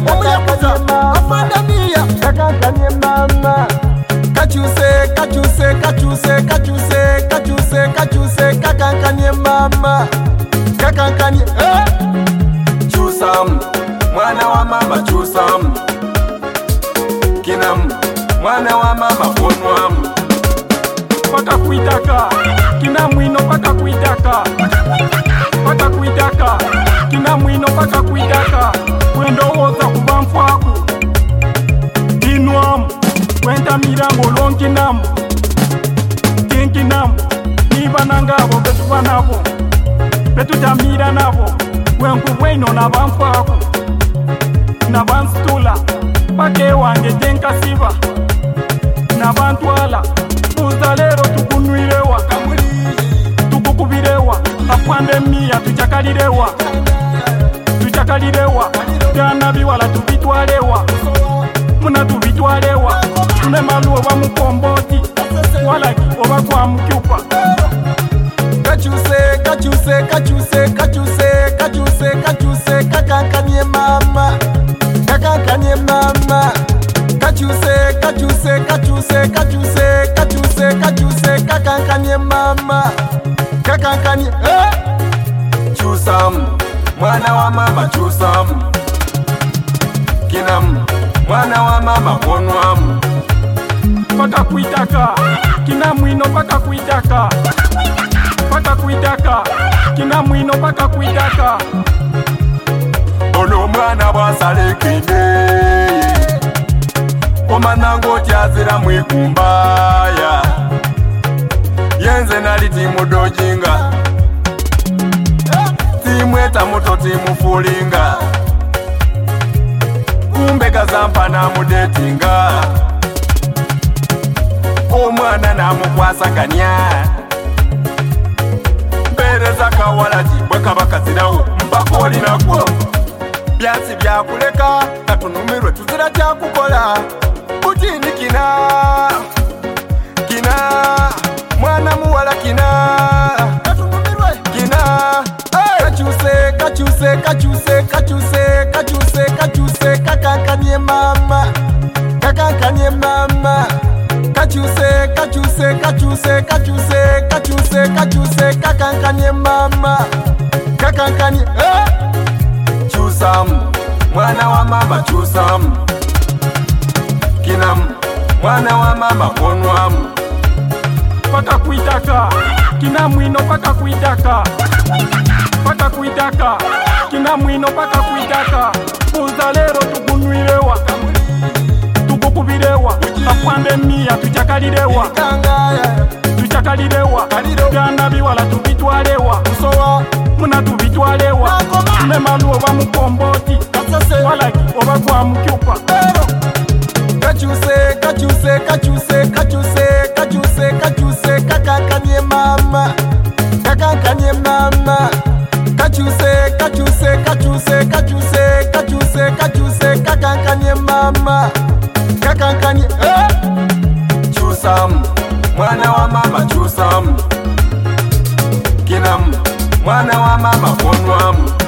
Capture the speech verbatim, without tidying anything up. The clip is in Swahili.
omuyakuza afandamiya kakankanye mama kachuse kachuse kachuse kachuse kachuse kachuse kakankanye mama kakankanye eh chusam mwana wa mama chusam kinam mwana wa mama onwam paka kuitaka kina mwino paka kuitaka paka kuitaka kina mwino paka kuitaka wendo woza kubamfwaku dinwam wenda mirango lonkinam kinkinam niba nangabo betuba nabo betutamira nabo wenku weno nabamfwaku nabanstula pake wange tenkasiba nabantwala uzalero tukunwirewa tukukubirewa afande miya tuchakalirewa tuchakalirewa jana biwala tubitwalewa muna tubitwalewa tunemalu oba mukomboti walaki oba kwa mkyupa kachuse kachuse kachuse kachuse kachuse kachuse kakankanye mama kakankanye mama kachuse kachuse kachuse kachuse kachuse kachuse kakankanye mama kakankanye eh chusam mwana wa mama chusam kinam mwana wa mama onwam paka kuitaka kina mwino paka kuitaka paka kuitaka kina mwino paka kuitaka ono mwana bwasalekide omanango tyazira mwikumbaya yenze nali timudojinga timweta muto timufulinga kumbega zampa namudetinga omwana namukwasaganya mpereza kawalaki bwekabakazirawo mpaka olinakwo byansi byakuleka katunumirwe tuzira kyakukola butini kina kina mwana muwala kina katunumirwe kina hey! kachuse kachuse kachuse kachuse kachuse kachuse kakankanye mama kakankanye mama kachuse kachuse kachuse kachuse kachuse kachuse kakankanye mama kakankanye eh chusam mwana wa mama chusam kinam mwana wa mama onwam paka kuitaka kina mwino paka kuitaka paka kuitaka kina mwino paka kuitaka uzalero tukunwirewa tukukubirewa afande miya tuchakalirewa tuchakalirewa jana biwala tubitwalewa sowa muna tubitwalewa tunemalu oba mukomboti walaki oba kwa mkyupa kachuse kachuse kachuse kachuse kachuse kachuse kakankanye mama kakankanye mama kachuse kachuse kachuse kachuse kachuse kachuse kakankanye mama kakankanye eh chusam mwana wa mama chusam kinam mwana wa mama onwam